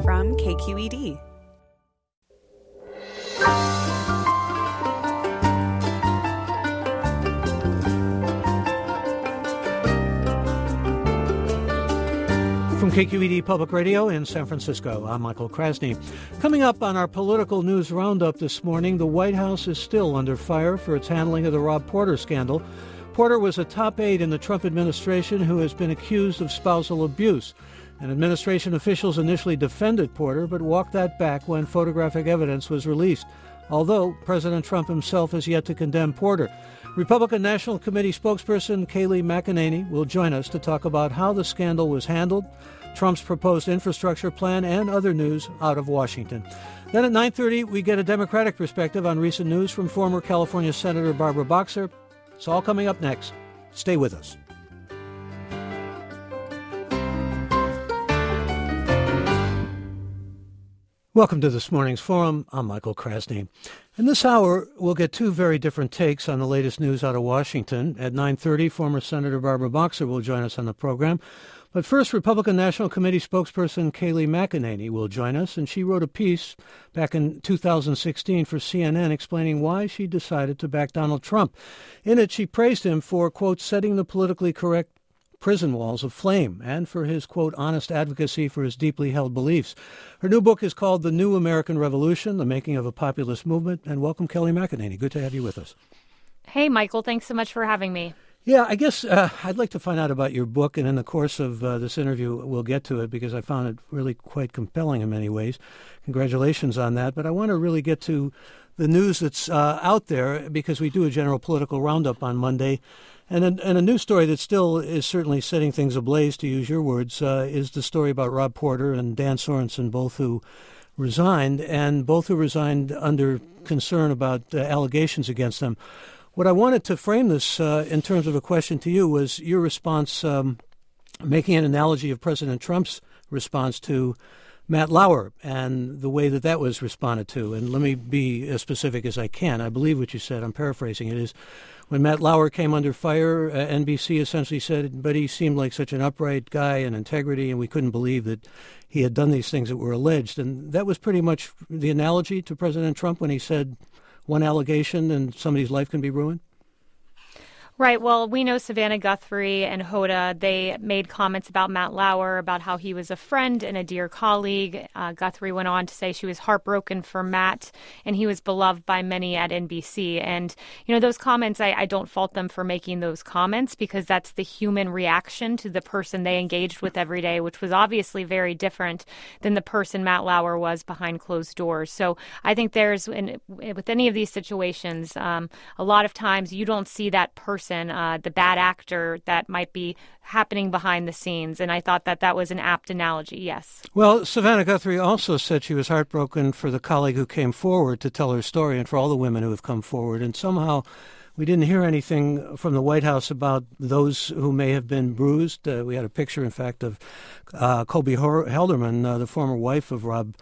from KQED. From KQED Public Radio in San Francisco, I'm Michael Krasny. Coming up on our political news roundup this morning, the White House is still under fire for its handling of the Rob Porter scandal. Porter was a top aide in the Trump administration who has been accused of spousal abuse. And administration officials initially defended Porter, but walked that back when photographic evidence was released, although President Trump himself has yet to condemn Porter. Republican National Committee spokesperson Kayleigh McEnany will join us to talk about how the scandal was handled, Trump's proposed infrastructure plan, and other news out of Washington. Then at 9:30, we get a Democratic perspective on recent news from former California Senator Barbara Boxer. It's all coming up next. Stay with us. Welcome to this morning's forum. I'm Michael Krasny. In this hour, we'll get two very different takes on the latest news out of Washington. At 9:30, former Senator Barbara Boxer will join us on the program. But first, Republican National Committee spokesperson Kayleigh McEnany will join us, and she wrote a piece back in 2016 for CNN explaining why she decided to back Donald Trump. In it, she praised him for, quote, setting the politically correct prison walls aflame, and for his, quote, honest advocacy for his deeply held beliefs. Her new book is called The New American Revolution, The Making of a Populist Movement. And welcome, Kayleigh McEnany. Good to have you with us. Hey, Michael. Thanks so much for having me. Yeah, I guess I'd like to find out about your book, and in the course of this interview, we'll get to it because I found it really quite compelling in many ways. Congratulations on that. But I want to really get to the news that's out there because we do a general political roundup on Monday. And a news story that still is certainly setting things ablaze, to use your words, is the story about Rob Porter and Dan Sorensen, both who resigned under concern about allegations against them. What I wanted to frame this in terms of a question to you was your response, making an analogy of President Trump's response to Matt Lauer and the way that was responded to. And let me be as specific as I can. I believe what you said, I'm paraphrasing it, is when Matt Lauer came under fire, NBC essentially said, but he seemed like such an upright guy and integrity, and we couldn't believe that he had done these things that were alleged. And that was pretty much the analogy to President Trump when he said one allegation and somebody's life can be ruined? Right. Well, we know Savannah Guthrie and Hoda, they made comments about Matt Lauer, about how he was a friend and a dear colleague. Guthrie went on to say she was heartbroken for Matt, and he was beloved by many at NBC. And, you know, those comments, I don't fault them for making those comments because that's the human reaction to the person they engaged with every day, which was obviously very different than the person Matt Lauer was behind closed doors. So I think with any of these situations, a lot of times you don't see that person, the bad actor that might be happening behind the scenes. And I thought that was an apt analogy, yes. Well, Savannah Guthrie also said she was heartbroken for the colleague who came forward to tell her story and for all the women who have come forward. And somehow we didn't hear anything from the White House about those who may have been bruised. We had a picture, in fact, of Colby Helderman, the former wife of Rob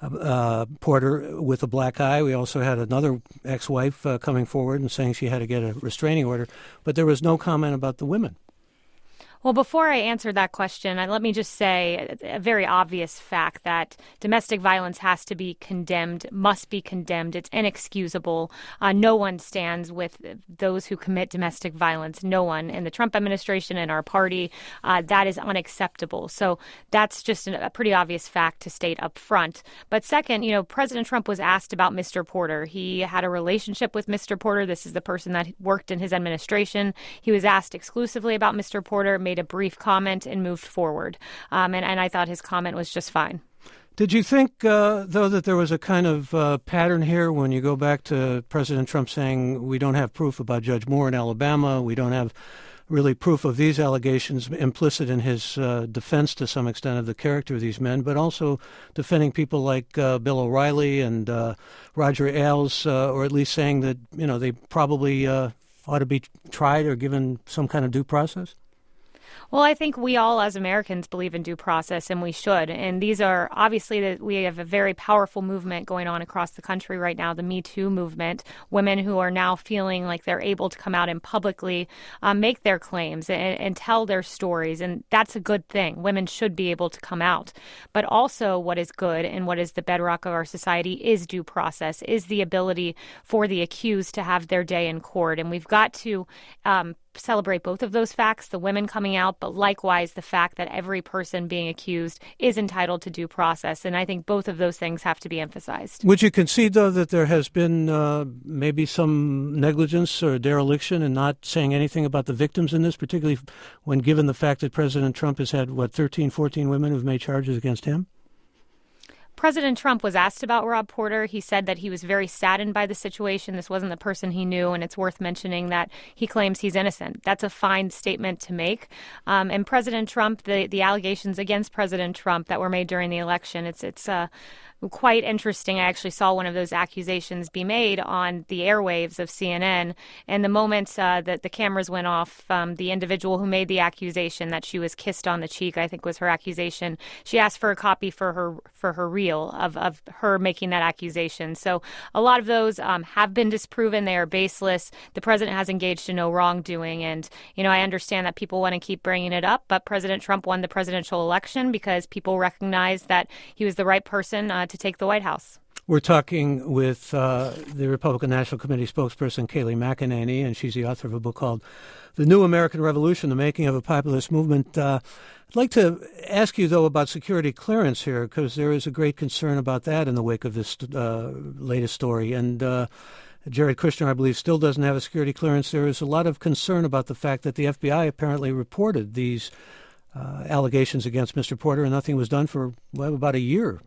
Porter, with a black eye. We also had another ex-wife coming forward and saying she had to get a restraining order, but there was no comment about the women. Well, before I answer that question, let me just say a very obvious fact that domestic violence has to be condemned, must be condemned. It's inexcusable. No one stands with those who commit domestic violence. No one in the Trump administration and our party. That is unacceptable. So that's just a pretty obvious fact to state up front. But second, you know, President Trump was asked about Mr. Porter. He had a relationship with Mr. Porter. This is the person that worked in his administration. He was asked exclusively about Mr. Porter, made a brief comment and moved forward. And I thought his comment was just fine. Did you think, though, that there was a kind of pattern here when you go back to President Trump saying we don't have proof about Judge Moore in Alabama, we don't have really proof of these allegations, implicit in his defense to some extent of the character of these men, but also defending people like Bill O'Reilly and Roger Ailes, or at least saying that, you know, they probably ought to be tried or given some kind of due process? Well, I think we all as Americans believe in due process, and we should. And these are obviously that we have a very powerful movement going on across the country right now, the Me Too movement. Women who are now feeling like they're able to come out and publicly make their claims and tell their stories. And that's a good thing. Women should be able to come out. But also what is good and what is the bedrock of our society is due process, is the ability for the accused to have their day in court. And we've got to celebrate both of those facts, the women coming out, but likewise the fact that every person being accused is entitled to due process. And I think both of those things have to be emphasized. Would you concede, though, that there has been maybe some negligence or dereliction in not saying anything about the victims in this, particularly when given the fact that President Trump has had, 13, 14 women who've made charges against him? President Trump was asked about Rob Porter. He said that he was very saddened by the situation. This wasn't the person he knew, and it's worth mentioning that he claims he's innocent. That's a fine statement to make. And President Trump, the allegations against President Trump that were made during the election, it's quite interesting. I actually saw one of those accusations be made on the airwaves of CNN. And the moment that the cameras went off, the individual who made the accusation that she was kissed on the cheek, I think was her accusation, she asked for a copy for her reel of her making that accusation. So a lot of those have been disproven. They are baseless. The president has engaged in no wrongdoing. And, I understand that people want to keep bringing it up, but President Trump won the presidential election because people recognize that he was the right person to take the White House. We're talking with the Republican National Committee spokesperson, Kayleigh McEnany, and she's the author of a book called The New American Revolution, The Making of a Populist Movement. I'd like to ask you, though, about security clearance here, because there is a great concern about that in the wake of this latest story. And Jared Kushner, I believe, still doesn't have a security clearance. There is a lot of concern about the fact that the FBI apparently reported these allegations against Mr. Porter, and nothing was done for, about a year.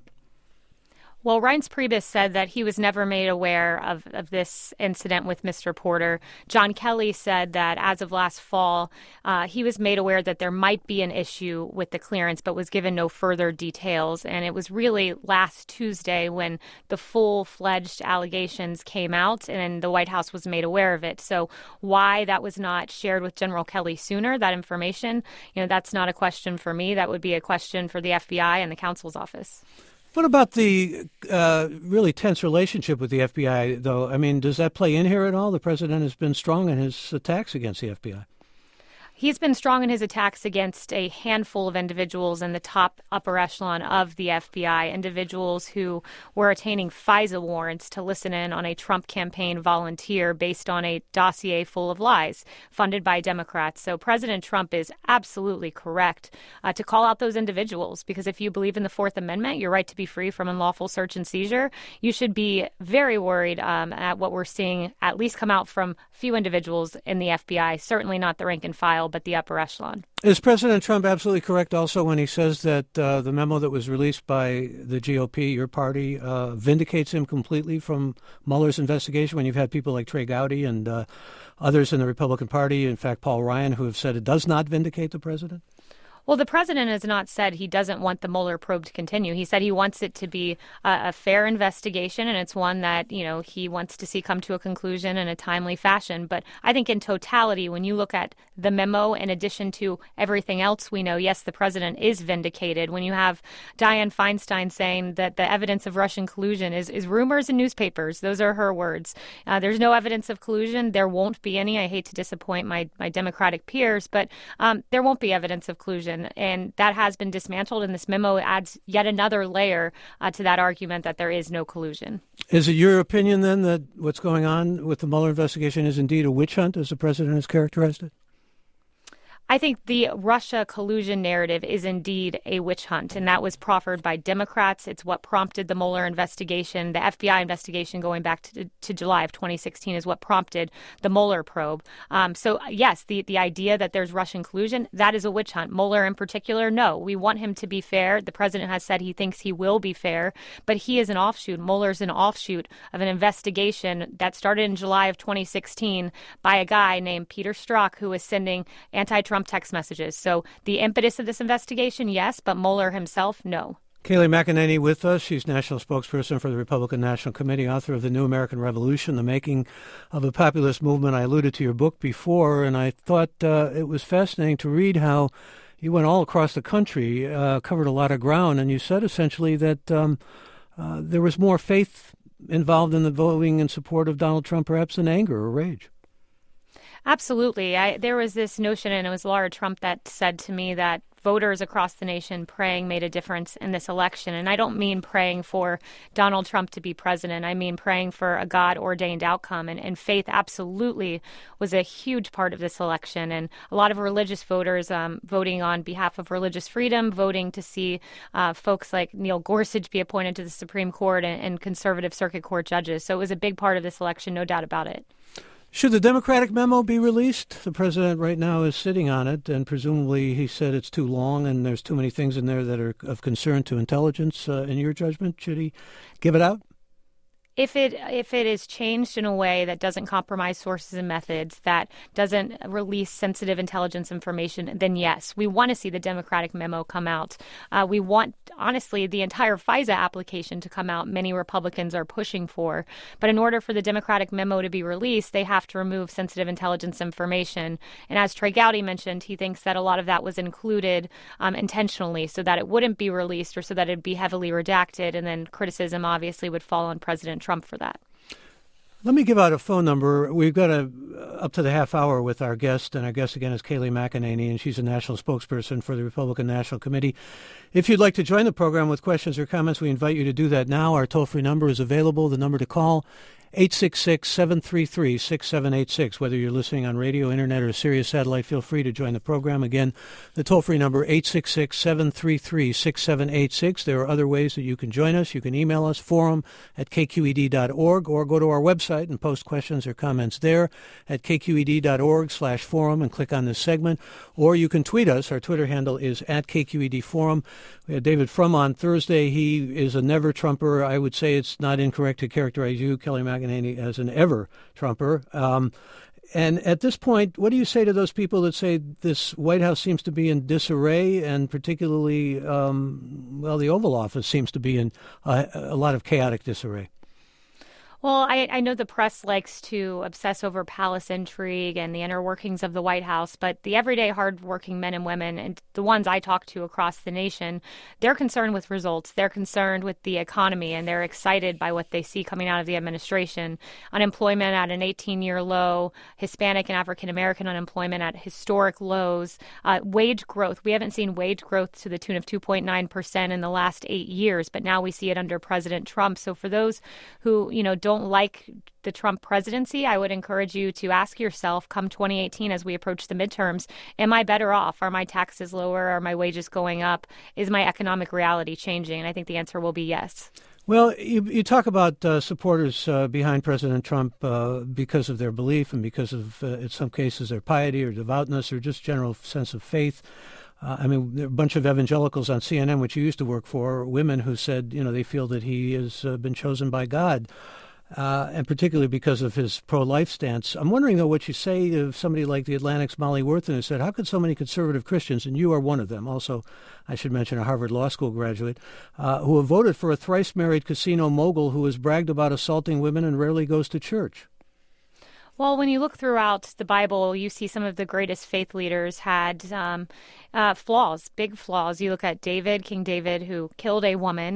Well, Reince Priebus said that he was never made aware of this incident with Mr. Porter. John Kelly said that as of last fall, he was made aware that there might be an issue with the clearance, but was given no further details. And it was really last Tuesday when the full-fledged allegations came out and the White House was made aware of it. So why that was not shared with General Kelly sooner, that information, that's not a question for me. That would be a question for the FBI and the counsel's office. What about the really tense relationship with the FBI, though? I mean, does that play in here at all? The president has been strong in his attacks against the FBI. He's been strong in his attacks against a handful of individuals in the top upper echelon of the FBI, individuals who were attaining FISA warrants to listen in on a Trump campaign volunteer based on a dossier full of lies funded by Democrats. So President Trump is absolutely correct to call out those individuals, because if you believe in the Fourth Amendment, your right to be free from unlawful search and seizure, you should be very worried at what we're seeing at least come out from few individuals in the FBI, certainly not the rank and file, but the upper echelon. Is President Trump absolutely correct also when he says that the memo that was released by the GOP, your party, vindicates him completely from Mueller's investigation, when you've had people like Trey Gowdy and others in the Republican Party, in fact, Paul Ryan, who have said it does not vindicate the president? Well, the president has not said he doesn't want the Mueller probe to continue. He said he wants it to be a fair investigation, and it's one that, he wants to see come to a conclusion in a timely fashion. But I think in totality, when you look at the memo, in addition to everything else we know, yes, the president is vindicated. When you have Dianne Feinstein saying that the evidence of Russian collusion is rumors in newspapers, those are her words. There's no evidence of collusion. There won't be any. I hate to disappoint my Democratic peers, but there won't be evidence of collusion. And that has been dismantled, and this memo adds yet another layer to that argument that there is no collusion. Is it your opinion, then, that what's going on with the Mueller investigation is indeed a witch hunt, as the president has characterized it? I think the Russia collusion narrative is indeed a witch hunt, and that was proffered by Democrats. It's what prompted the Mueller investigation. The FBI investigation going back to July of 2016 is what prompted the Mueller probe. So, yes, the idea that there's Russian collusion, that is a witch hunt. Mueller in particular, no. We want him to be fair. The president has said he thinks he will be fair, but he is an offshoot. Mueller's an offshoot of an investigation that started in July of 2016 by a guy named Peter Strzok, who was sending anti-Trump text messages. So the impetus of this investigation, yes, but Mueller himself, no. Kayleigh McEnany with us. She's national spokesperson for the Republican National Committee, author of The New American Revolution, The Making of a Populist Movement. I alluded to your book before, and I thought it was fascinating to read how you went all across the country, covered a lot of ground, and you said essentially that there was more faith involved in the voting in support of Donald Trump perhaps than anger or rage. Absolutely. There was this notion, and it was Laura Trump that said to me that voters across the nation praying made a difference in this election. And I don't mean praying for Donald Trump to be president. I mean praying for a God-ordained outcome. And faith absolutely was a huge part of this election. And a lot of religious voters voting on behalf of religious freedom, voting to see folks like Neil Gorsuch be appointed to the Supreme Court and conservative circuit court judges. So it was a big part of this election, no doubt about it. Should the Democratic memo be released? The president right now is sitting on it, and presumably he said it's too long and there's too many things in there that are of concern to intelligence. In your judgment, should he give it out? If it is changed in a way that doesn't compromise sources and methods, that doesn't release sensitive intelligence information, then yes, we want to see the Democratic memo come out. We want, honestly, the entire FISA application to come out. Many Republicans are pushing for. But in order for the Democratic memo to be released, they have to remove sensitive intelligence information. And as Trey Gowdy mentioned, he thinks that a lot of that was included intentionally so that it wouldn't be released or so that it'd be heavily redacted. And then criticism obviously would fall on President Trump for that. Let me give out a phone number. We've got up to the half hour with our guest, and our guest again is Kayleigh McEnany, and she's a national spokesperson for the Republican National Committee. If you'd like to join the program with questions or comments, we invite you to do that now. Our toll-free number is available. The number to call, 866-733-6786. Whether you're listening on radio, internet, or Sirius Satellite, feel free to join the program. Again, the toll-free number, 866-733-6786. There are other ways that you can join us. You can email us, forum@kqed.org, or go to our website and post questions or comments there at kqed.org/forum and click on this segment. Or you can tweet us. Our Twitter handle is @KQEDforum. We had David Frum on Thursday. He is a never-Trumper. I would say it's not incorrect to characterize you, Kayleigh McEnany, as an ever-Trumper. And at this point, what do you say to those people that say this White House seems to be in disarray, and particularly, the Oval Office seems to be in a lot of chaotic disarray? Well, I know the press likes to obsess over palace intrigue and the inner workings of the White House, but the everyday hardworking men and women, and the ones I talk to across the nation, they're concerned with results. They're concerned with the economy, and they're excited by what they see coming out of the administration. Unemployment at an 18-year low, Hispanic and African-American unemployment at historic lows, wage growth. We haven't seen wage growth to the tune of 2.9% in the last 8 years, but now we see it under President Trump. So for those who, don't like the Trump presidency, I would encourage you to ask yourself, come 2018, as we approach the midterms, am I better off? Are my taxes lower? Are my wages going up? Is my economic reality changing? And I think the answer will be yes. Well, you talk about supporters behind President Trump because of their belief and because of, in some cases, their piety or devoutness or just general sense of faith. There are a bunch of evangelicals on CNN, which you used to work for, women who said, they feel that he has been chosen by God. And particularly because of his pro-life stance. I'm wondering, though, what you say to somebody like the Atlantic's Molly Worthen, who said, how could so many conservative Christians, and you are one of them, also, I should mention, a Harvard Law School graduate, who have voted for a thrice-married casino mogul who has bragged about assaulting women and rarely goes to church? Well, when you look throughout the Bible, you see some of the greatest faith leaders had flaws, big flaws. You look at David, King David, who killed a woman,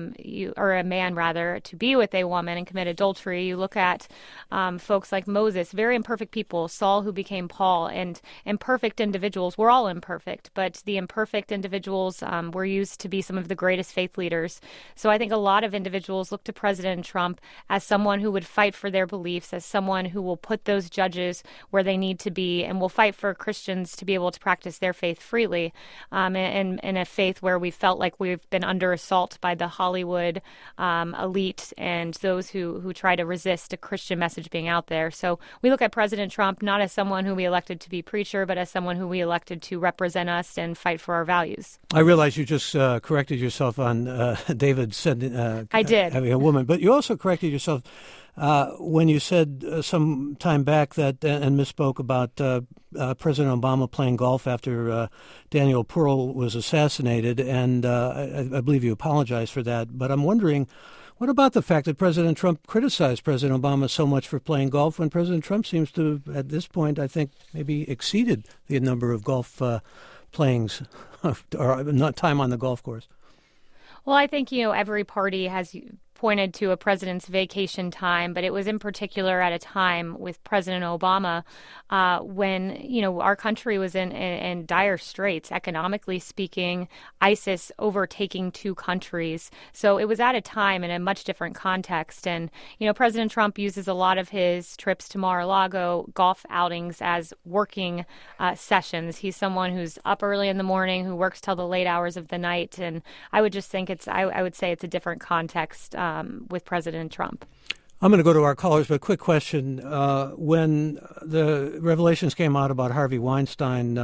or a man rather, to be with a woman and commit adultery. You look at folks like Moses, very imperfect people, Saul, who became Paul, and imperfect individuals. We're all imperfect, but the imperfect individuals were used to be some of the greatest faith leaders. So I think a lot of individuals look to President Trump as someone who would fight for their beliefs, as someone who will put those judges where they need to be, and will fight for Christians to be able to practice their faith freely, in a faith where we felt like we've been under assault by the Hollywood elite and those who try to resist a Christian message being out there. So we look at President Trump not as someone who we elected to be preacher, but as someone who we elected to represent us and fight for our values. I realize you just corrected yourself on David said I did. Having a woman, but you also corrected yourself when you said some time back that and misspoke about President Obama playing golf after Daniel Pearl was assassinated, and I believe you apologized for that. But I'm wondering, what about the fact that President Trump criticized President Obama so much for playing golf when President Trump seems to, at this point, I think, maybe exceeded the number of golf playings or not time on the golf course? Well, I think, every party has pointed to a president's vacation time, but it was in particular at a time with President Obama when, our country was in dire straits, economically speaking, ISIS overtaking two countries. So it was at a time in a much different context. And, President Trump uses a lot of his trips to Mar-a-Lago golf outings as working sessions. He's someone who's up early in the morning, who works till the late hours of the night. And I would just think I would say it's a different context with President Trump. I'm going to go to our callers, but quick question. When the revelations came out about Harvey Weinstein,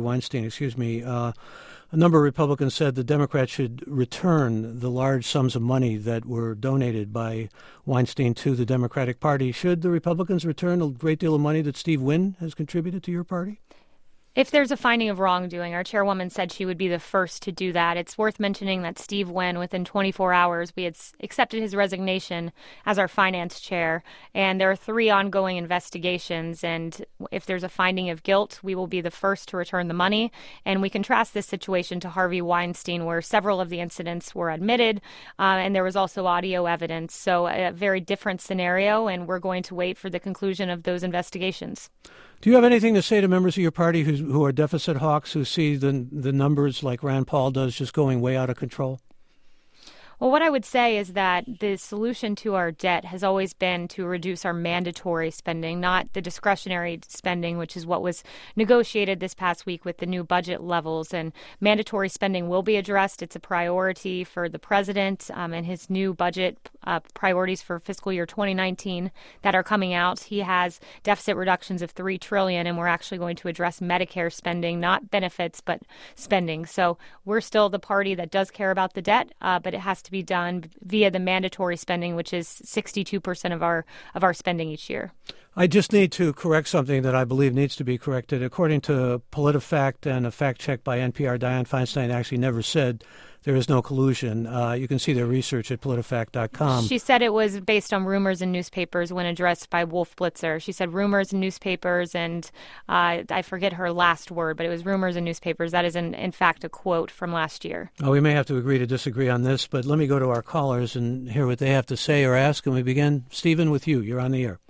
a number of Republicans said the Democrats should return the large sums of money that were donated by Weinstein to the Democratic Party. Should the Republicans return a great deal of money that Steve Wynn has contributed to your party? If there's a finding of wrongdoing, our chairwoman said she would be the first to do that. It's worth mentioning that Steve Wynn, within 24 hours, we had accepted his resignation as our finance chair. And there are 3 ongoing investigations. And if there's a finding of guilt, we will be the first to return the money. And we contrast this situation to Harvey Weinstein, where several of the incidents were admitted, and there was also audio evidence. So a very different scenario, and we're going to wait for the conclusion of those investigations. Do you have anything to say to members of your party who are deficit hawks, who see the numbers like Rand Paul does just going way out of control? Well, what I would say is that the solution to our debt has always been to reduce our mandatory spending, not the discretionary spending, which is what was negotiated this past week with the new budget levels. And mandatory spending will be addressed. It's a priority for the president and his new budget priorities for fiscal year 2019 that are coming out. He has deficit reductions of $3 trillion, and we're actually going to address Medicare spending, not benefits, but spending. So we're still the party that does care about the debt, but it has to be done via the mandatory spending, which is 62% of our spending each year. I just need to correct something that I believe needs to be corrected. According to PolitiFact and a fact check by NPR, Dianne Feinstein actually never said there is no collusion. You can see their research at PolitiFact.com. She said it was based on rumors in newspapers when addressed by Wolf Blitzer. She said rumors in newspapers, and I forget her last word, but it was rumors in newspapers. That is, in fact, a quote from last year. We may have to agree to disagree on this, but let me go to our callers and hear what they have to say or ask. And we begin, Stephen, with you. You're on the air.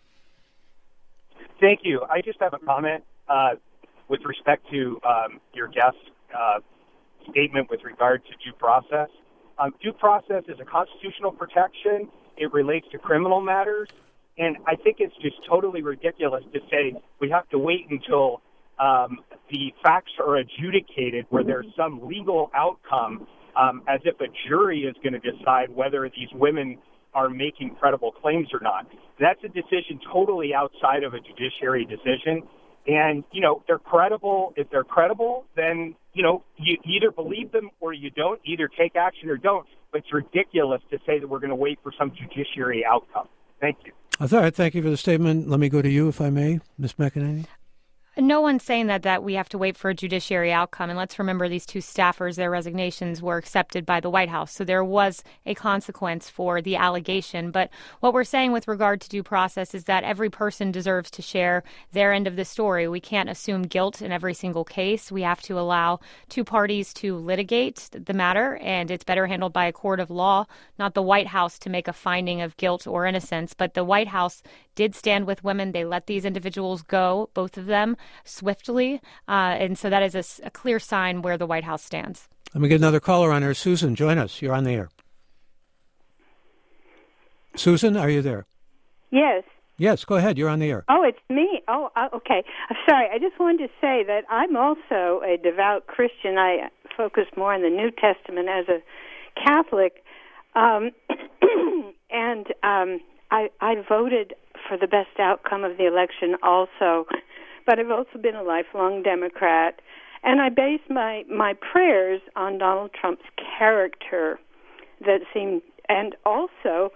Thank you. I just have a comment with respect to your guest's statement with regard to due process. Due process is a constitutional protection. It relates to criminal matters. And I think it's just totally ridiculous to say we have to wait until the facts are adjudicated where there's some legal outcome as if a jury is going to decide whether these women are making credible claims or not. That's a decision totally outside of a judiciary decision. And, they're credible. If they're credible, then, you either believe them or you don't, either take action or don't. But it's ridiculous to say that we're going to wait for some judiciary outcome. Thank you. All right. Thank you for the statement. Let me go to you, if I may, Ms. McEnany. No one's saying that we have to wait for a judiciary outcome. And let's remember these 2 staffers, their resignations were accepted by the White House. So there was a consequence for the allegation. But what we're saying with regard to due process is that every person deserves to share their end of the story. We can't assume guilt in every single case. We have to allow 2 parties to litigate the matter, and it's better handled by a court of law, not the White House to make a finding of guilt or innocence. But the White House did stand with women. They let these individuals go, both of them, swiftly. And so that is a clear sign where the White House stands. Let me get another caller on here. Susan, join us. You're on the air. Susan, are you there? Yes. Yes, go ahead. You're on the air. Oh, it's me. Oh, okay. I'm sorry. I just wanted to say that I'm also a devout Christian. I focus more on the New Testament as a Catholic. And I voted for the best outcome of the election also. But I've also been a lifelong Democrat. And I base my prayers on Donald Trump's character and also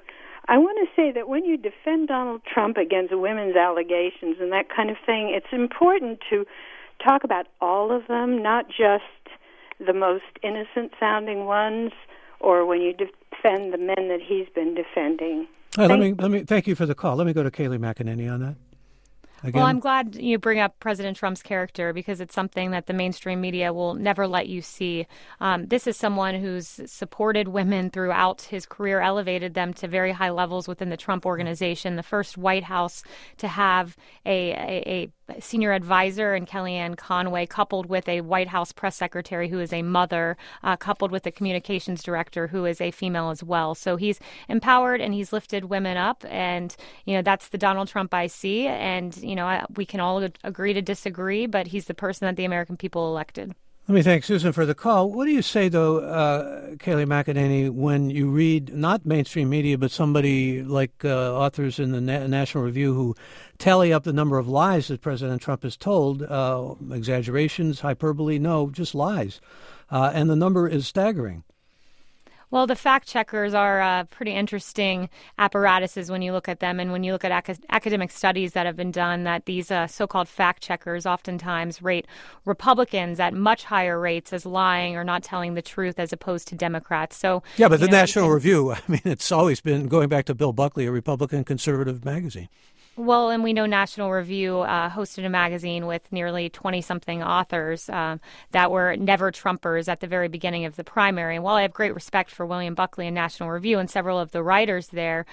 I want to say that when you defend Donald Trump against women's allegations and that kind of thing, it's important to talk about all of them, not just the most innocent-sounding ones, or when you defend the men that he's been defending. Let me thank you for the call. Let me go to Kayleigh McEnany on that. Again? Well, I'm glad you bring up President Trump's character because it's something that the mainstream media will never let you see. This is someone who's supported women throughout his career, elevated them to very high levels within the Trump organization, the first White House to have a senior advisor in Kellyanne Conway, coupled with a White House press secretary who is a mother, coupled with a communications director who is a female as well. So he's empowered and he's lifted women up. And, that's the Donald Trump I see. And, we can all agree to disagree, but he's the person that the American people elected. Let me thank Susan for the call. What do you say, though, Kayleigh McEnany, when you read not mainstream media, but somebody like authors in the National Review who tally up the number of lies that President Trump has told, exaggerations, hyperbole, no, just lies. And the number is staggering. Well, the fact checkers are pretty interesting apparatuses when you look at them. And when you look at academic studies that have been done, that these so-called fact checkers oftentimes rate Republicans at much higher rates as lying or not telling the truth as opposed to Democrats. So yeah, but the National Review, it's always been, going back to Bill Buckley, a Republican conservative magazine. Well, and we know National Review hosted a magazine with nearly 20-something authors that were never Trumpers at the very beginning of the primary. And while I have great respect for William Buckley and National Review and several of the writers there,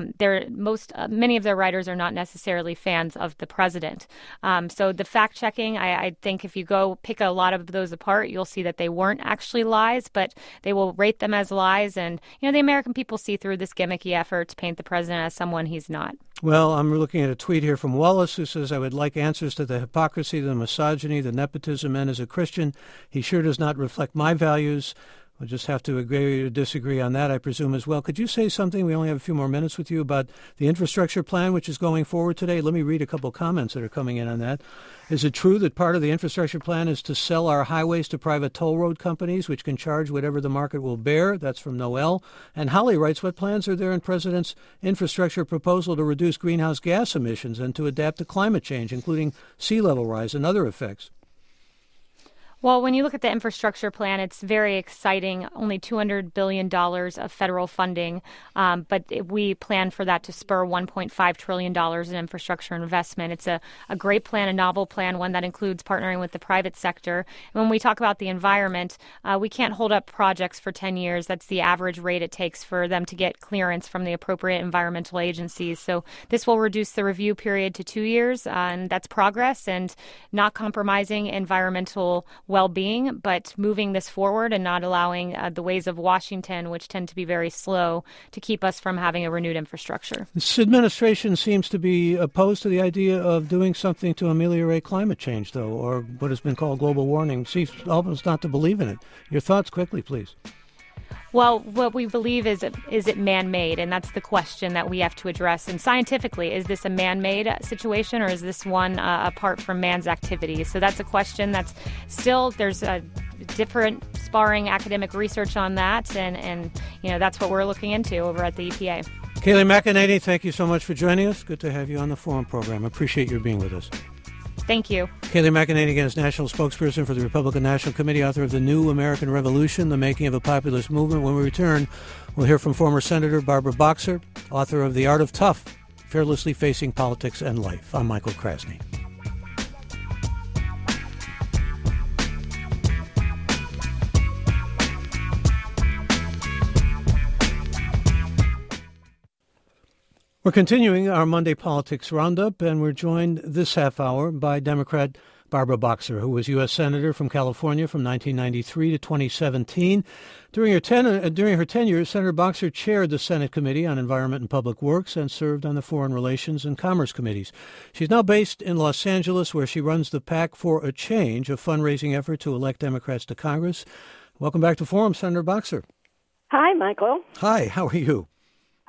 many of their writers are not necessarily fans of the president. So the fact-checking, I think if you go pick a lot of those apart, you'll see that they weren't actually lies, but they will rate them as lies. And, the American people see through this gimmicky effort to paint the president as someone he's not. Well, I'm looking at a tweet here from Wallace who says, I would like answers to the hypocrisy, the misogyny, the nepotism, and as a Christian, he sure does not reflect my values. We'll just have to agree or disagree on that, I presume, as well. Could you say something, we only have a few more minutes with you, about the infrastructure plan, which is going forward today? Let me read a couple of comments that are coming in on that. Is it true that part of the infrastructure plan is to sell our highways to private toll road companies, which can charge whatever the market will bear? That's from Noel. And Holly writes, what plans are there in President's infrastructure proposal to reduce greenhouse gas emissions and to adapt to climate change, including sea level rise and other effects? Well, when you look at the infrastructure plan, it's very exciting. Only $200 billion of federal funding, but we plan for that to spur $1.5 trillion in infrastructure investment. It's a great plan, a novel plan, one that includes partnering with the private sector. And when we talk about the environment, we can't hold up projects for 10 years. That's the average rate it takes for them to get clearance from the appropriate environmental agencies. So this will reduce the review period to 2 years, and that's progress and not compromising environmental well-being, but moving this forward and not allowing the ways of Washington, which tend to be very slow, to keep us from having a renewed infrastructure. This administration seems to be opposed to the idea of doing something to ameliorate climate change, though, or what has been called global warming. Seems almost not to believe in it. Your thoughts quickly, please. Well, what we believe is it man-made? And that's the question that we have to address. And scientifically, is this a man-made situation or is this one apart from man's activities? So that's a question that's still, there's a different sparring academic research on that. And that's what we're looking into over at the EPA. Kayleigh McEnany, thank you so much for joining us. Good to have you on the Forum program. Appreciate your being with us. Thank you. Kayleigh McEnany, again, is National Spokesperson for the Republican National Committee, author of The New American Revolution, The Making of a Populist Movement. When we return, we'll hear from former Senator Barbara Boxer, author of The Art of Tough, Fearlessly Facing Politics and Life. I'm Michael Krasny. We're continuing our Monday Politics Roundup, and we're joined this half hour by Democrat Barbara Boxer, who was U.S. Senator from California from 1993 to 2017. During her tenure, Senator Boxer chaired the Senate Committee on Environment and Public Works and served on the Foreign Relations and Commerce Committees. She's now based in Los Angeles, where she runs the PAC for a Change, a fundraising effort to elect Democrats to Congress. Welcome back to Forum, Senator Boxer. Hi, Michael. Hi, how are you?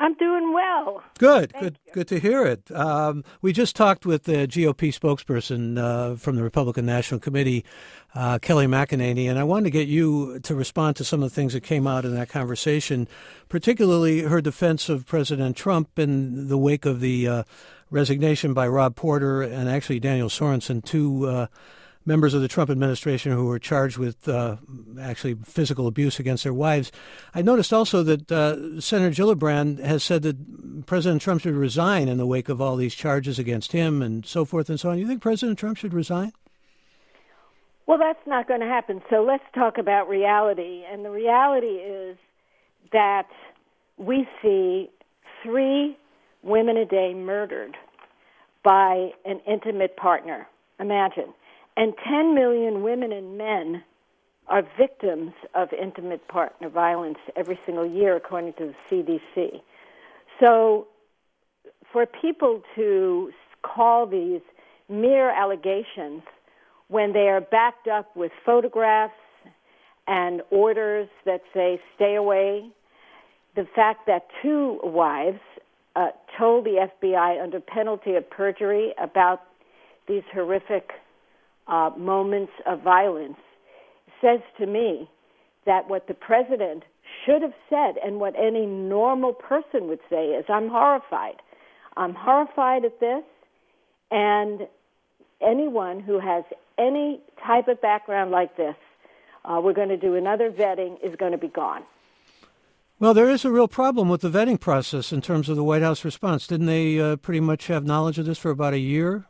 I'm doing well. Good to hear it. We just talked with the GOP spokesperson from the Republican National Committee, Kelly McEnany, and I wanted to get you to respond to some of the things that came out in that conversation, particularly her defense of President Trump in the wake of the resignation by Rob Porter and actually Daniel Sorensen, two members of the Trump administration who were charged with actually physical abuse against their wives. I noticed also that Senator Gillibrand has said that President Trump should resign in the wake of all these charges against him and so forth and so on. You think President Trump should resign? Well, that's not going to happen. So let's talk about reality. And the reality is that we see 3 women a day murdered by an intimate partner. Imagine. And 10 million women and men are victims of intimate partner violence every single year, according to the CDC. So for people to call these mere allegations when they are backed up with photographs and orders that say stay away, the fact that 2 wives told the FBI under penalty of perjury about these horrific moments of violence says to me that what the president should have said and what any normal person would say is, I'm horrified. I'm horrified at this, and anyone who has any type of background like this, we're going to do another vetting, is going to be gone. Well, there is a real problem with the vetting process in terms of the White House response. Didn't they pretty much have knowledge of this for about a year?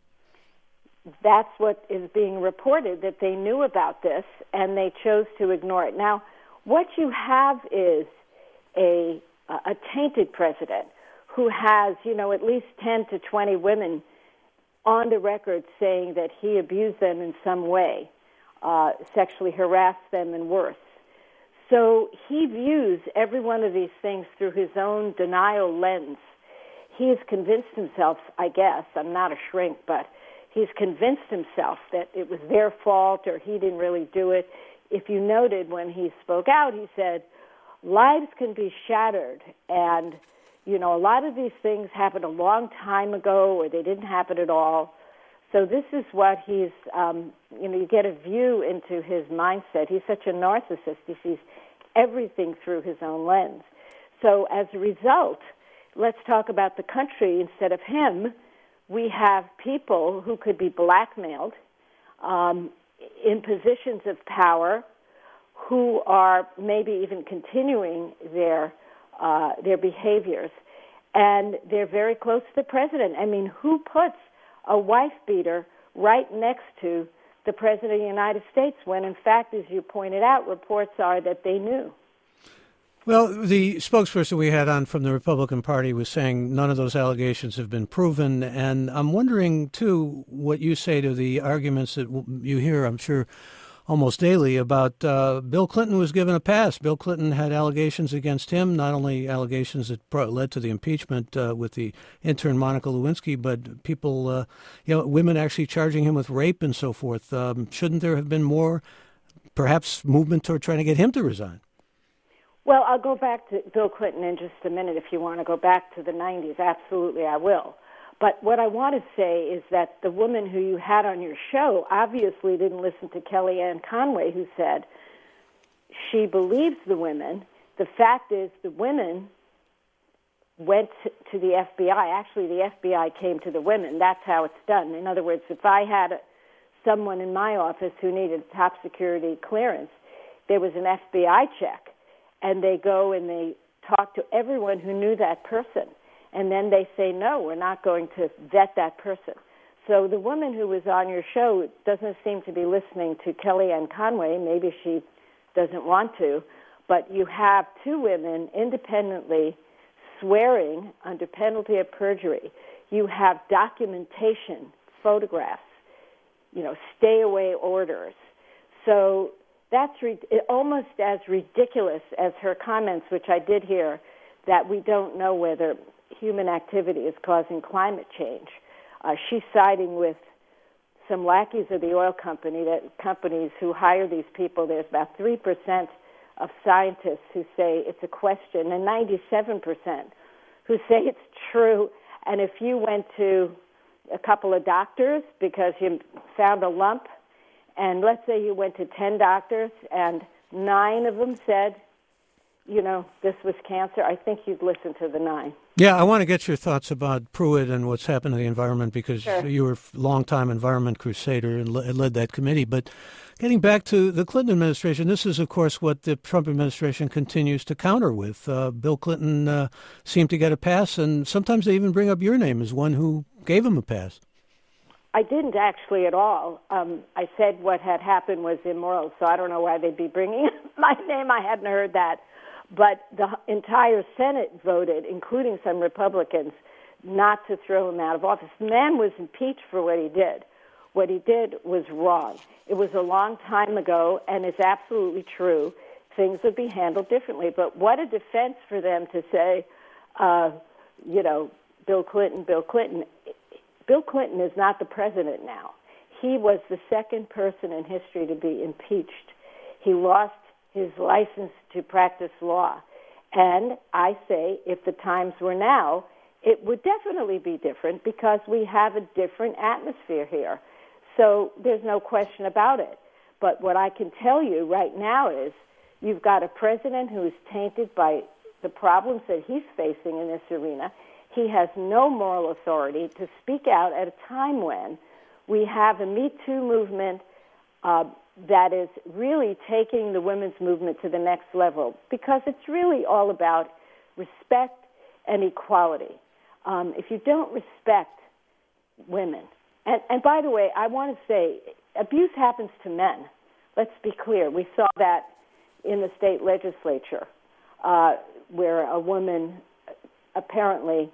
That's what is being reported, that they knew about this and they chose to ignore it. Now, what you have is a tainted president who has, at least 10 to 20 women on the record saying that he abused them in some way, sexually harassed them and worse. So he views every one of these things through his own denial lens. He has convinced himself, I guess, I'm not a shrink, but he's convinced himself that it was their fault or he didn't really do it. If you noted when he spoke out, he said, lives can be shattered. And, a lot of these things happened a long time ago or they didn't happen at all. So this is what he's, you get a view into his mindset. He's such a narcissist. He sees everything through his own lens. So as a result, let's talk about the country instead of him. We have people who could be blackmailed in positions of power who are maybe even continuing their behaviors. And they're very close to the president. I mean, who puts a wife-beater right next to the president of the United States when, in fact, as you pointed out, reports are that they knew? Well, the spokesperson we had on from the Republican Party was saying none of those allegations have been proven. And I'm wondering, too, what you say to the arguments that you hear, I'm sure, almost daily about Bill Clinton was given a pass. Bill Clinton had allegations against him, not only allegations that led to the impeachment with the intern Monica Lewinsky, but people, women actually charging him with rape and so forth. Shouldn't there have been more, perhaps, movement toward trying to get him to resign? Well, I'll go back to Bill Clinton in just a minute if you want to go back to the 90s. Absolutely, I will. But what I want to say is that the woman who you had on your show obviously didn't listen to Kellyanne Conway, who said she believes the women. The fact is the women went to the FBI. Actually, the FBI came to the women. That's how it's done. In other words, if I had someone in my office who needed top security clearance, there was an FBI check. And they go and they talk to everyone who knew that person. And then they say, no, we're not going to vet that person. So the woman who was on your show doesn't seem to be listening to Kellyanne Conway. Maybe she doesn't want to. But you have 2 women independently swearing under penalty of perjury. You have documentation, photographs, stay away orders. So that's almost as ridiculous as her comments, which I did hear, that we don't know whether human activity is causing climate change. She's siding with some lackeys of the oil companies who hire these people. There's about 3% of scientists who say it's a question, and 97% who say it's true. And if you went to a couple of doctors because you found a lump, and let's say you went to 10 doctors and 9 of them said, this was cancer, I think you'd listen to the 9. Yeah, I want to get your thoughts about Pruitt and what's happened to the environment, because Sure. you were a longtime environment crusader and led that committee. But getting back to the Clinton administration, this is, of course, what the Trump administration continues to counter with. Bill Clinton seemed to get a pass, and sometimes they even bring up your name as one who gave him a pass. I didn't actually at all. I said what had happened was immoral, so I don't know why they'd be bringing my name. I hadn't heard that. But the entire Senate voted, including some Republicans, not to throw him out of office. The man was impeached for what he did. What he did was wrong. It was a long time ago, and it's absolutely true. Things would be handled differently. But what a defense for them to say, Bill Clinton. Bill Clinton is not the president now. He was the second person in history to be impeached. He lost his license to practice law. And I say, if the times were now, it would definitely be different because we have a different atmosphere here. So there's no question about it. But what I can tell you right now is you've got a president who is tainted by the problems that he's facing in this arena. He has no moral authority to speak out at a time when we have a Me Too movement that is really taking the women's movement to the next level, because it's really all about respect and equality. If you don't respect women, and by the way, I want to say, abuse happens to men. Let's be clear. We saw that in the state legislature, where a woman apparently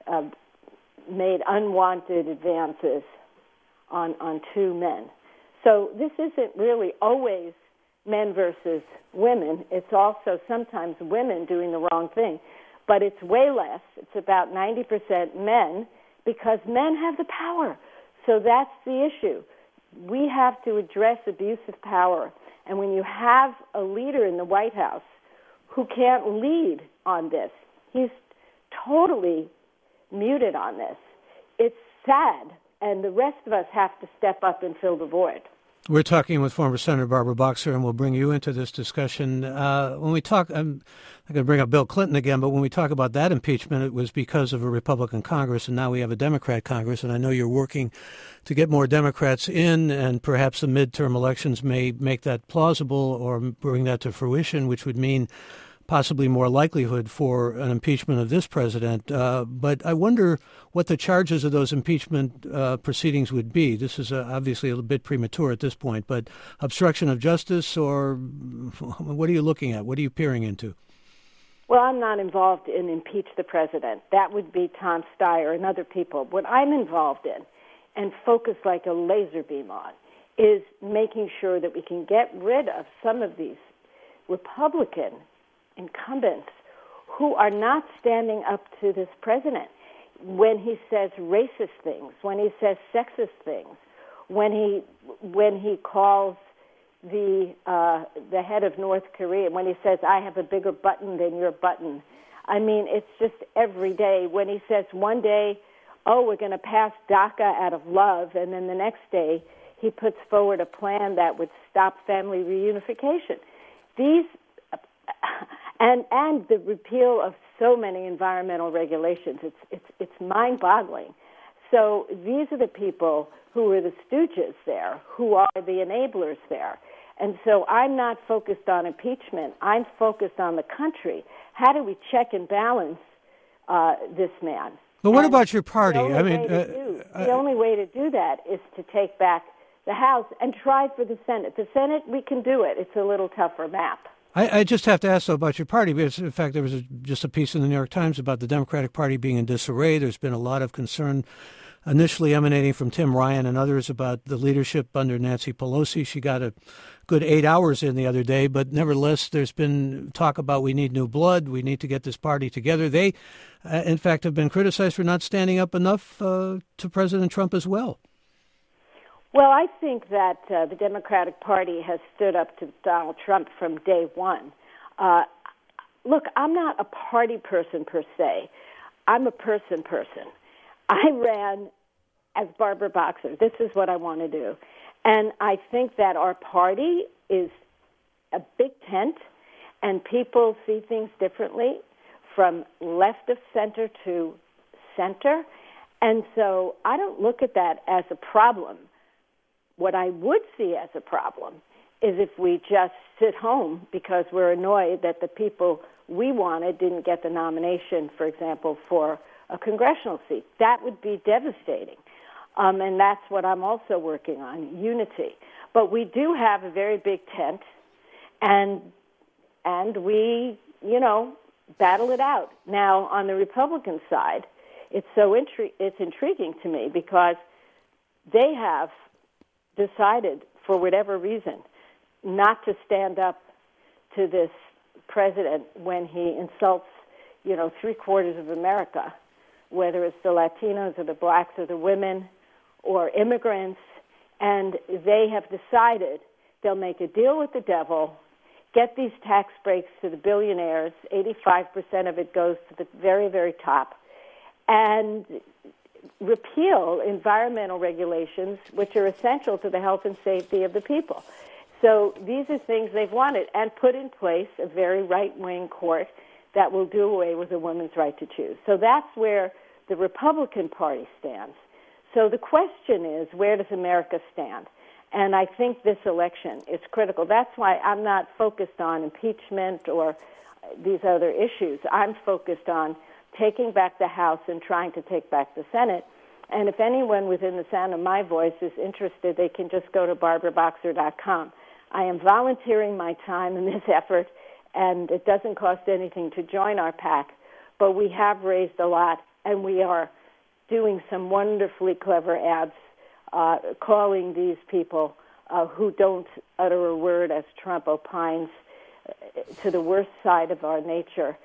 made unwanted advances on 2 men. So this isn't really always men versus women. It's also sometimes women doing the wrong thing. But it's way less. It's about 90% men, because men have the power. So that's the issue. We have to address abuse of power. And when you have a leader in the White House who can't lead on this, he's totally muted on this. It's sad, and the rest of us have to step up and fill the void. We're talking with former Senator Barbara Boxer, and we'll bring you into this discussion. When we talk, I'm going to bring up Bill Clinton again, but when we talk about that impeachment, it was because of a Republican Congress, and now we have a Democrat Congress, and I know you're working to get more Democrats in, and perhaps the midterm elections may make that plausible or bring that to fruition, which would mean possibly more likelihood for an impeachment of this president. But I wonder what the charges of those impeachment proceedings would be. This is obviously a bit premature at this point, but obstruction of justice, or what are you looking at? What are you peering into? Well, I'm not involved in impeach the president. That would be Tom Steyer and other people. What I'm involved in, and focus like a laser beam on, is making sure that we can get rid of some of these Republican incumbents who are not standing up to this president when he says racist things, when he says sexist things, when he calls the head of North Korea, when he says, I have a bigger button than your button. I mean, it's just every day. When he says one day, we're going to pass DACA out of love, and then the next day he puts forward a plan that would stop family reunification. These and the repeal of so many environmental regulations, it's mind-boggling. So these are the people who are the stooges there, who are the enablers there. And so I'm not focused on impeachment. I'm focused on the country. How do we check and balance this man? But what about your party? The only way to do that is to take back the House and try for the Senate. The Senate, we can do it. It's a little tougher map. I just have to ask, though, about your party, because, in fact, there was just a piece in the New York Times about the Democratic Party being in disarray. There's been a lot of concern initially emanating from Tim Ryan and others about the leadership under Nancy Pelosi. She got a good 8 hours in the other day, but nevertheless, there's been talk about we need new blood, we need to get this party together. They, in fact, have been criticized for not standing up enough to President Trump as well. Well, I think that the Democratic Party has stood up to Donald Trump from day one. Look, I'm not a party person per se. I'm a person. I ran as Barbara Boxer. This is what I want to do. And I think that our party is a big tent, and people see things differently from left of center to center. And so I don't look at that as a problem. What I would see as a problem is if we just sit home because we're annoyed that the people we wanted didn't get the nomination, for example, for a congressional seat. That would be devastating. And that's what I'm also working on, unity. But we do have a very big tent, and we, battle it out. Now, on the Republican side, it's intriguing to me because they have decided, for whatever reason, not to stand up to this president when he insults, three-quarters of America, whether it's the Latinos or the blacks or the women or immigrants, and they have decided they'll make a deal with the devil, get these tax breaks to the billionaires, 85% of it goes to the very, very top, and repeal environmental regulations which are essential to the health and safety of the people. So these are things they've wanted, and put in place a very right-wing court that will do away with a woman's right to choose. So that's where the Republican Party stands. So the question is, where does America stand? And I think this election is critical. That's why I'm not focused on impeachment or these other issues. I'm focused on taking back the House and trying to take back the Senate. And if anyone within the sound of my voice is interested, they can just go to barbaraboxer.com. I am volunteering my time in this effort, and it doesn't cost anything to join our PAC, but we have raised a lot, and we are doing some wonderfully clever ads calling these people who don't utter a word, as Trump opines, to the worst side of our nature.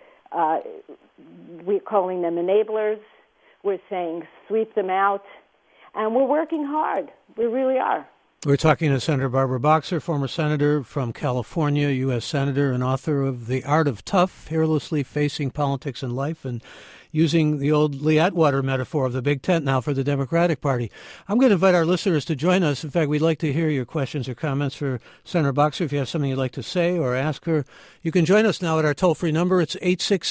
We're calling them enablers. We're saying sweep them out. And we're working hard. We really are. We're talking to Senator Barbara Boxer, former senator from California, U.S. senator and author of The Art of Tough, Fearlessly Facing Politics and Life, and using the old Lee Atwater metaphor of the big tent now for the Democratic Party. I'm going to invite our listeners to join us. In fact, we'd like to hear your questions or comments for Senator Boxer. If you have something you'd like to say or ask her, you can join us now at our toll-free number. It's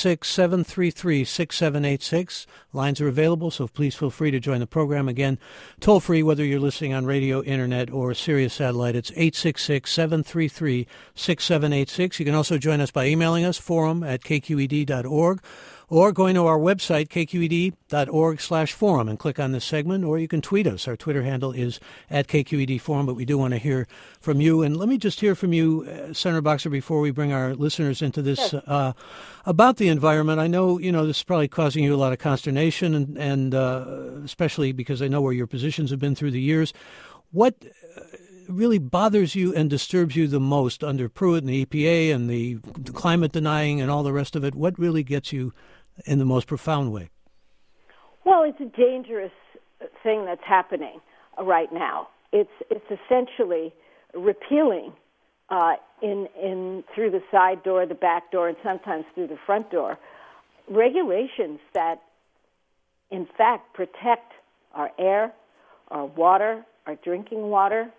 866-733-6786. Lines are available, so please feel free to join the program. Again, toll-free, whether you're listening on radio, internet, or Sirius Satellite. It's 866-733-6786. You can also join us by emailing us, forum@kqed.org, or going to our website, kqed.org/forum, and click on this segment, or you can tweet us. Our Twitter handle is @KQED Forum, but we do want to hear from you. And let me just hear from you, Senator Boxer, before we bring our listeners into this, about the environment. I know, this is probably causing you a lot of consternation, and especially because I know where your positions have been through the years. What really bothers you and disturbs you the most under Pruitt and the EPA and the climate denying and all the rest of it? What really gets you in the most profound way? Well, it's a dangerous thing that's happening right now. It's essentially repealing in through the side door, the back door, and sometimes through the front door, regulations that, in fact, protect our air, our water, our drinking water,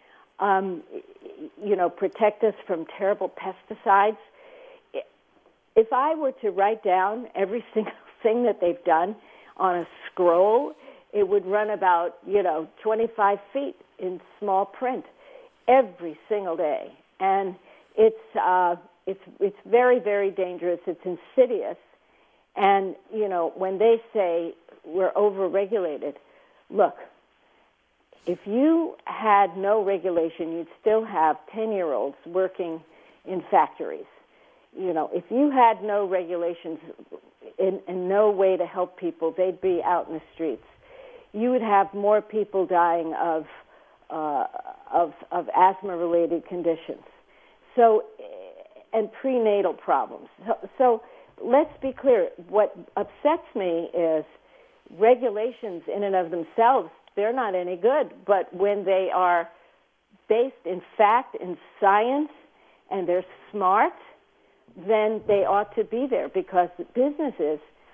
protect us from terrible pesticides. If I were to write down every single thing that they've done on a scroll, it would run about, 25 feet in small print every single day. And it's very, very dangerous. It's insidious. And, when they say we're over-regulated, look, if you had no regulation, you'd still have 10-year-olds working in factories. If you had no regulations and no way to help people, they'd be out in the streets. You would have more people dying of asthma-related conditions. So, and prenatal problems. So let's be clear. What upsets me is regulations in and of themselves. They're not any good, but when they are based in fact, in science, and they're smart, then they ought to be there, because businesses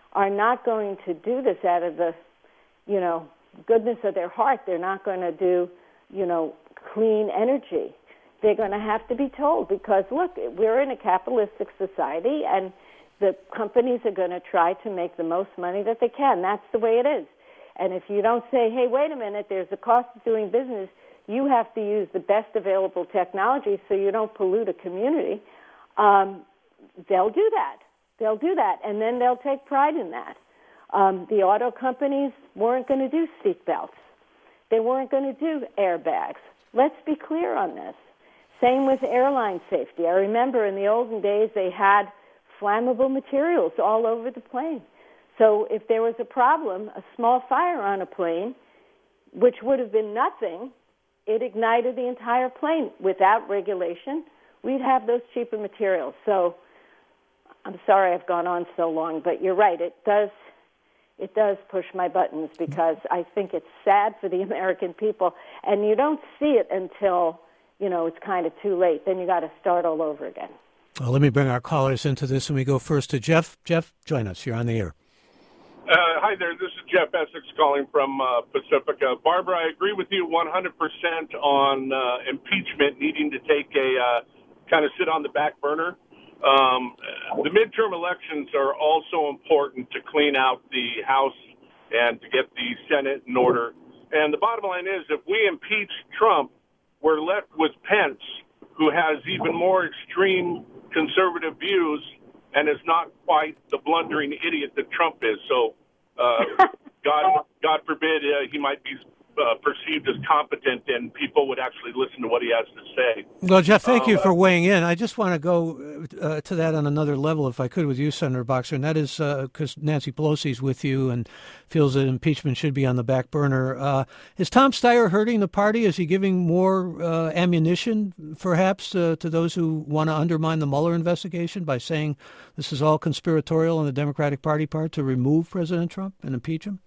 are not going to do this out of the, goodness of their heart. They're not going to do, clean energy. They're going to have to be told because, look, we're in a capitalistic society and the companies are going to try to make the most money that they can. That's the way it is. And if you don't say, hey, wait a minute, there's a cost of doing business, you have to use the best available technology so you don't pollute a community, they'll do that. They'll do that, and then they'll take pride in that. The auto companies weren't going to do seat belts. They weren't going to do airbags. Let's be clear on this. Same with airline safety. I remember in the olden days they had flammable materials all over the plane. So if there was a problem, a small fire on a plane, which would have been nothing, it ignited the entire plane. Without regulation, we'd have those cheaper materials. So I'm sorry I've gone on so long, but you're right. It does push my buttons because I think it's sad for the American people, and you don't see it until, it's kind of too late. Then you got to start all over again. Well, let me bring our callers into this, and we go first to Jeff. Jeff, join us. You're on the air. Hi there. This is Jeff Essex calling from Pacifica. Barbara, I agree with you 100% on impeachment needing to take kind of sit on the back burner. The midterm elections are also important to clean out the House and to get the Senate in order. And the bottom line is, if we impeach Trump, we're left with Pence, who has even more extreme conservative views and is not quite the blundering idiot that Trump is. So, God forbid he might be perceived as competent and people would actually listen to what he has to say. Well, Jeff, thank you for weighing in. I just want to go to that on another level, if I could, with you, Senator Boxer, and that is because Nancy Pelosi's with you and feels that impeachment should be on the back burner. Is Tom Steyer hurting the party? Is he giving more ammunition, perhaps, to those who want to undermine the Mueller investigation by saying this is all conspiratorial on the Democratic Party part to remove President Trump and impeach him?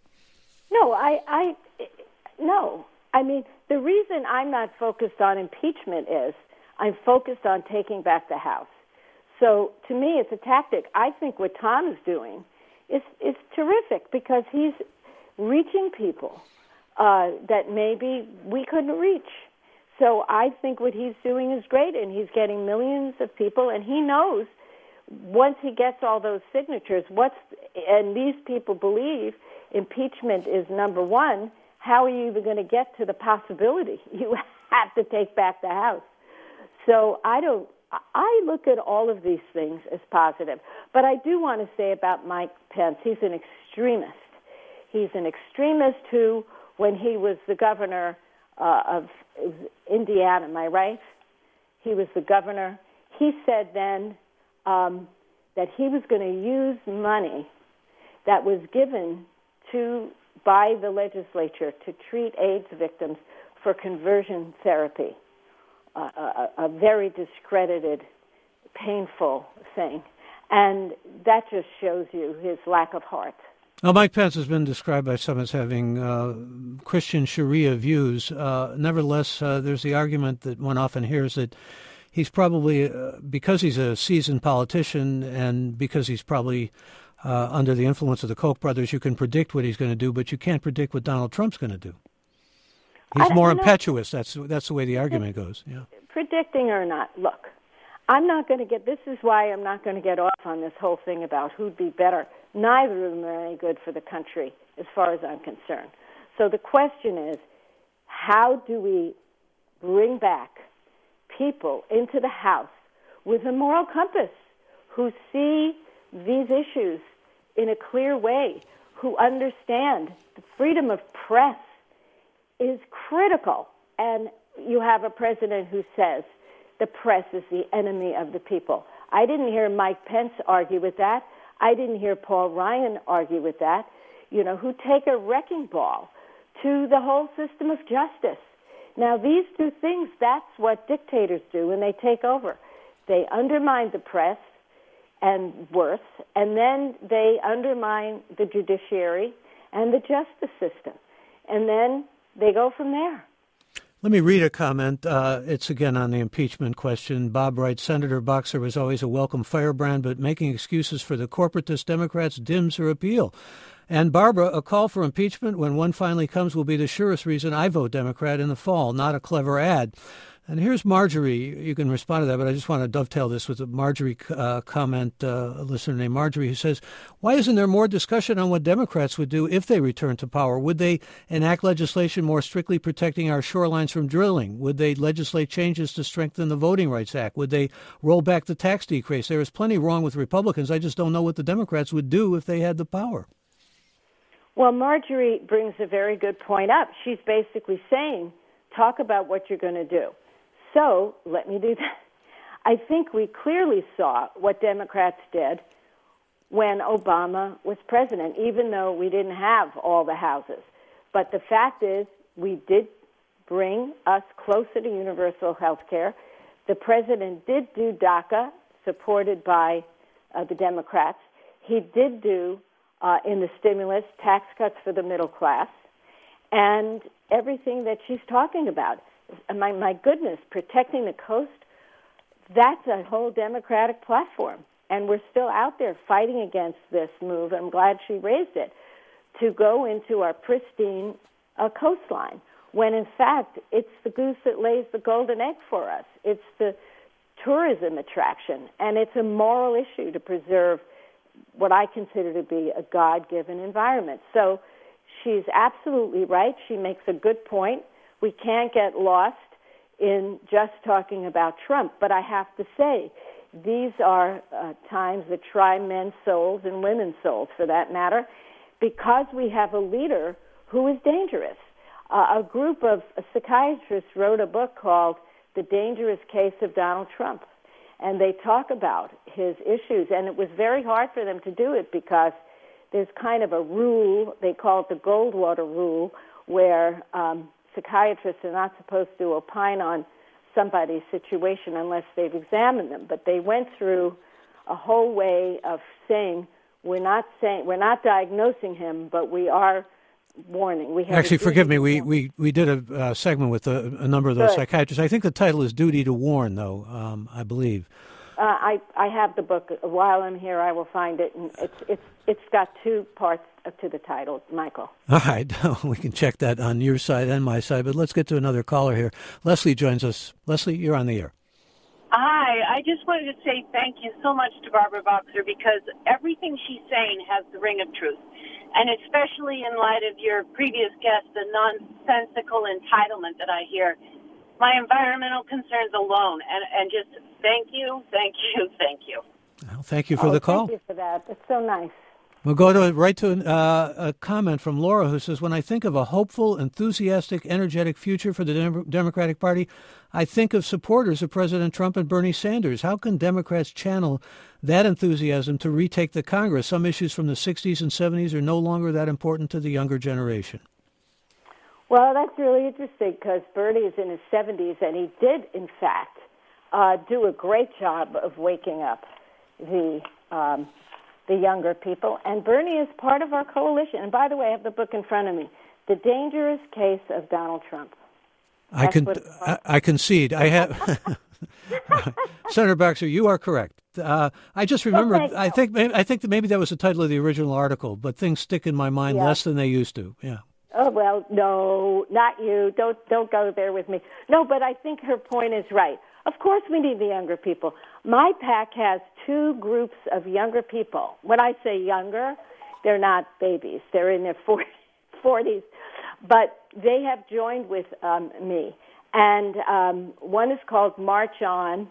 No. I mean, the reason I'm not focused on impeachment is I'm focused on taking back the House. So to me, it's a tactic. I think what Tom is doing is terrific because he's reaching people that maybe we couldn't reach. So I think what he's doing is great, and he's getting millions of people, and he knows once he gets all those signatures, and these people believe impeachment is number one, how are you even going to get to the possibility? You have to take back the House. So I look at all of these things as positive. But I do want to say about Mike Pence, he's an extremist. He's an extremist who, when he was the governor of Indiana, am I right? He was the governor. He said then that he was going to use money that was given by the legislature to treat AIDS victims for conversion therapy, a very discredited, painful thing. And that just shows you his lack of heart. Well, Mike Pence has been described by some as having Christian Sharia views. Nevertheless, there's the argument that one often hears that he's probably, because he's a seasoned politician and because he's probably under the influence of the Koch brothers, you can predict what he's going to do, but you can't predict what Donald Trump's going to do. He's more impetuous. That's the way the argument goes. Yeah. Predicting or not, look, I'm not going to get. This is why I'm not going to get off on this whole thing about who'd be better. Neither of them are any good for the country, as far as I'm concerned. So the question is, how do we bring back people into the House with a moral compass who see these issues in a clear way, who understand the freedom of press is critical. And you have a president who says the press is the enemy of the people. I didn't hear Mike Pence argue with that. I didn't hear Paul Ryan argue with that, who take a wrecking ball to the whole system of justice. Now, these two things, that's what dictators do when they take over. They undermine the press, and worse, and then they undermine the judiciary and the justice system. And then they go from there. Let me read a comment. It's again on the impeachment question. Bob writes, Senator Boxer was always a welcome firebrand, but making excuses for the corporatist Democrats dims her appeal. And Barbara, a call for impeachment when one finally comes will be the surest reason I vote Democrat in the fall, not a clever ad. And here's Marjorie. You can respond to that, but I just want to dovetail this with a Marjorie comment, a listener named Marjorie, who says, why isn't there more discussion on what Democrats would do if they returned to power? Would they enact legislation more strictly protecting our shorelines from drilling? Would they legislate changes to strengthen the Voting Rights Act? Would they roll back the tax decrease? There is plenty wrong with Republicans. I just don't know what the Democrats would do if they had the power. Well, Marjorie brings a very good point up. She's basically saying, talk about what you're going to do. So let me do that. I think we clearly saw what Democrats did when Obama was president, even though we didn't have all the houses. But the fact is, we did bring us closer to universal health care. The president did do DACA, supported by the Democrats. He did do, in the stimulus, tax cuts for the middle class, and everything that she's talking about. My goodness, protecting the coast, that's a whole Democratic platform. And we're still out there fighting against this move. I'm glad she raised it, to go into our pristine coastline, when in fact it's the goose that lays the golden egg for us. It's the tourism attraction, and it's a moral issue to preserve what I consider to be a God-given environment. So she's absolutely right. She makes a good point. We can't get lost in just talking about Trump. But I have to say, these are times that try men's souls and women's souls, for that matter, because we have a leader who is dangerous. A group of psychiatrists wrote a book called The Dangerous Case of Donald Trump, and they talk about his issues. And it was very hard for them to do it because there's kind of a rule, they call it the Goldwater rule, where psychiatrists are not supposed to opine on somebody's situation unless they've examined them. But they went through a whole way of saying we're not diagnosing him, but we are warning. Actually, forgive me. We did a segment with a number of those psychiatrists. I think the title is "Duty to Warn," though. I believe. I have the book. While I'm here, I will find it, and it's got two parts to the title, Michael. All right, we can check that on your side and my side. But let's get to another caller here. Leslie joins us. Leslie, you're on the air. Hi, I just wanted to say thank you so much to Barbara Boxer, because everything she's saying has the ring of truth, and especially in light of your previous guest, the nonsensical entitlement that I hear. My environmental concerns alone, and just thank you. Well, thank you for the call. Thank you for that. It's so nice. We'll go right to a comment from Laura, who says, when I think of a hopeful, enthusiastic, energetic future for the Democratic Party, I think of supporters of President Trump and Bernie Sanders. How can Democrats channel that enthusiasm to retake the Congress? Some issues from the 60s and 70s are no longer that important to the younger generation. Well, that's really interesting, because Bernie is in his 70s, and he did, in fact, do a great job of waking up the younger people. And Bernie is part of our coalition. And by the way, I have the book in front of me, The Dangerous Case of Donald Trump. I concede. I have Senator Boxer, you are correct. I just remembered. I think that maybe that was the title of the original article, but things stick in my mind less than they used to. Yeah. Oh, well, no, not you. Don't go there with me. No, but I think her point is right. Of course we need the younger people. My PAC has two groups of younger people. When I say younger, they're not babies. They're in their 40s. But they have joined with me. And one is called March On,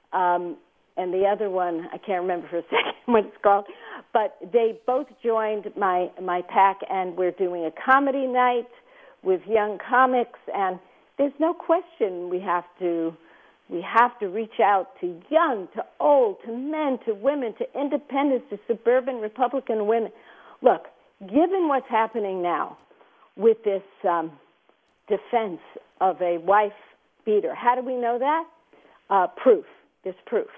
and the other one, I can't remember for a second what it's called. But they both joined my PAC, and we're doing a comedy night with young comics. And there's no question we have to reach out to young, to old, to men, to women, to independents, to suburban Republican women. Look, given what's happening now with this defense of a wife beater, how do we know that? Proof. There's proof.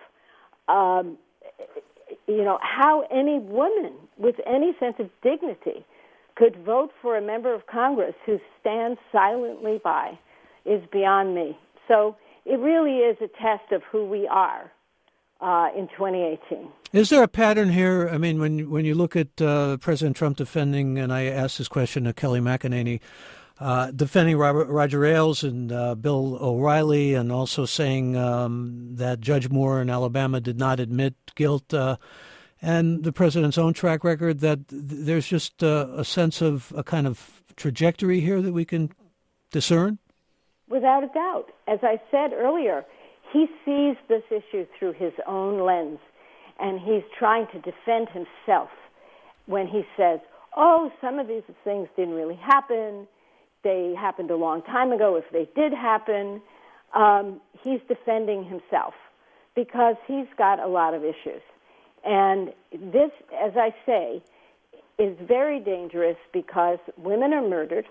How any woman with any sense of dignity could vote for a member of Congress who stands silently by is beyond me. So it really is a test of who we are in 2018. Is there a pattern here? I mean, when you look at President Trump defending, and I asked this question to Kelly McEnany, defending Roger Ailes and Bill O'Reilly, and also saying that Judge Moore in Alabama did not admit guilt, and the president's own track record, that there's just a sense of a kind of trajectory here that we can discern? Without a doubt. As I said earlier, he sees this issue through his own lens, and he's trying to defend himself when he says, oh, some of these things didn't really happen. They happened a long time ago. If they did happen, he's defending himself because he's got a lot of issues. And this, as I say, is very dangerous because women are murdered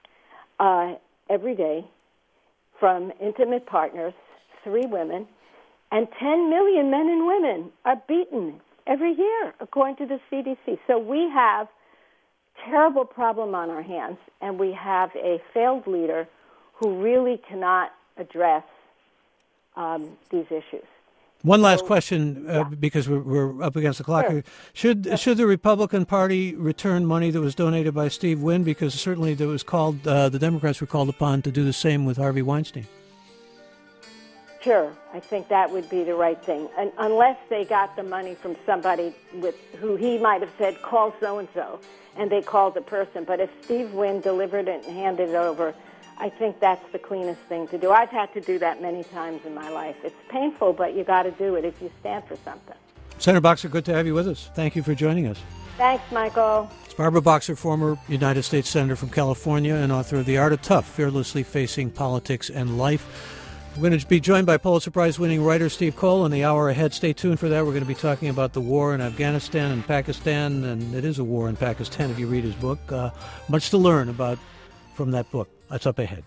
every day from intimate partners, 3 women, and 10 million men and women are beaten every year, according to the CDC. So we have a terrible problem on our hands, and we have a failed leader who really cannot address these issues. One last question, because we're up against the clock here. Should the Republican Party return money that was donated by Steve Wynn? Because certainly there was the Democrats were called upon to do the same with Harvey Weinstein. Sure, I think that would be the right thing, unless they got the money from somebody with who he might have said, call so-and-so, and they called the person. But if Steve Wynn delivered it and handed it over, I think that's the cleanest thing to do. I've had to do that many times in my life. It's painful, but you got to do it if you stand for something. Senator Boxer, good to have you with us. Thank you for joining us. Thanks, Michael. It's Barbara Boxer, former United States Senator from California and author of The Art of Tough, Fearlessly Facing Politics and Life. We're going to be joined by Pulitzer Prize-winning writer Steve Cole in the hour ahead. Stay tuned for that. We're going to be talking about the war in Afghanistan and Pakistan, and it is a war in Pakistan if you read his book. Much to learn about from that book. That's up ahead.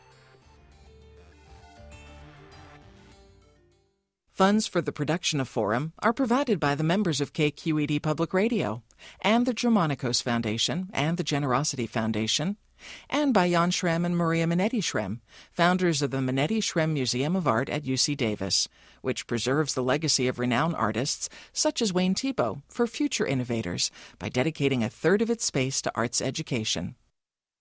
Funds for the production of Forum are provided by the members of KQED Public Radio and the Germanicos Foundation and the Generosity Foundation, and by Jan Schrem and Maria Minetti Schrem, founders of the Minetti Schrem Museum of Art at UC Davis, which preserves the legacy of renowned artists such as Wayne Thiebaud for future innovators by dedicating a third of its space to arts education.